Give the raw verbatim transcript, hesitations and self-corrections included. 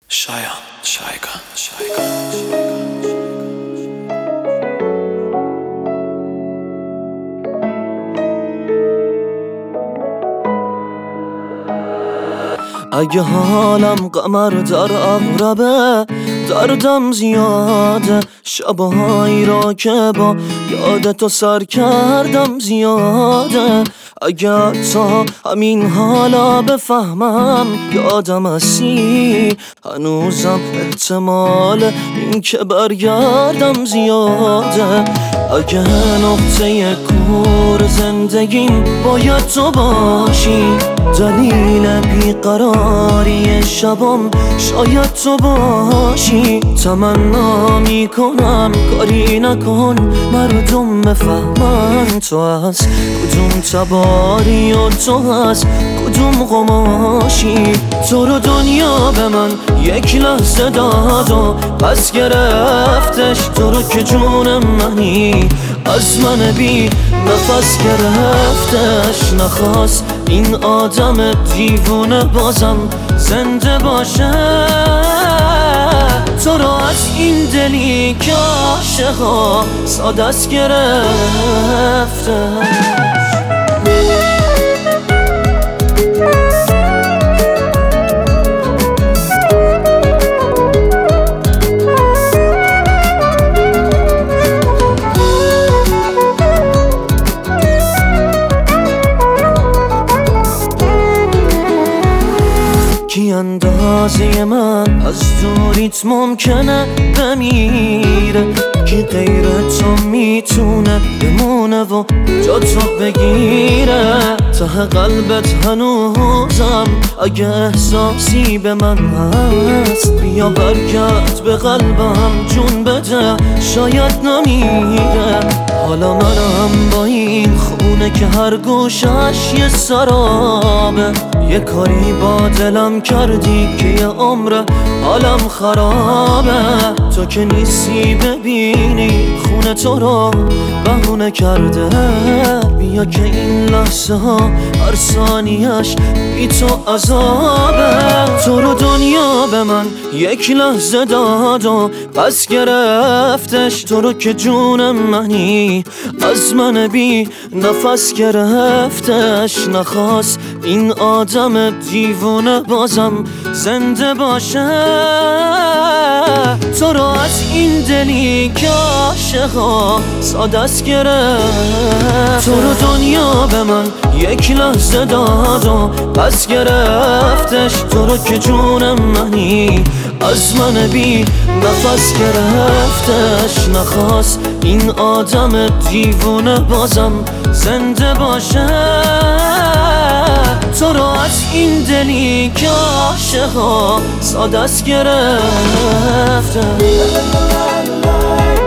شایان شایگان شایگان اگه حالم قمر در اغربه، دردم زیاده، شبهایی را که با یاد تو سر کردم زیاده. اگه تا همین حالا بفهمم یادم هستی، هنوزم احتمال این که برگردم زیاده. اگه نقطه کور زندگیم باید تو باشی، دلیل بیقراری شبم شاید تو باشی. تمنا میکنم کاری نکن مردم بفهمن تو از کدوم تباری و تو از کدوم قماشی. تو رو دنیا به من یک لحظه داد و پس گرفتش، تو رو که جون منی از من بی نفس گرفتش. نخواست این آدم دیوونه بازم زنده باشه، تو رو از این دلی که عاشقا ساده است گرفتش. کی اندازه من از دوریت ممکنه بمیره، کی غیر تو میتونه بمونه و جا تو بگیره. ته قلبت هنوزم اگه احساسی به من هست، بیا برگرد به قلبم جون بده شاید نمیره. حالا منم با این خونه که هر گوشش یه سرابه، یه کاری با دلم کردی که یه عمر حالم خرابه. تو که نیستی ببینی خونه تو رو بهونه کرده، بیا که این لحظه ها هر ثانیش بی تو عذابه. تو رو دنیا به من یک لحظه داد و پس گرفتش، تو رو که جون منی از من بی نفس گرفتش. نخواست این آدم دیوونه بازم زنده باشه، تو رو از این دلی که عاشقا ساده است گرفت. تو رو دنیا به من یک لحظه داد و پس گرفتش، تو رو که جون منی از من بی نفس گرفتش. نخواست این آدم دیوونه بازم زنده باشه، تو رو از این دلی که عاشقا ساده است گرفته.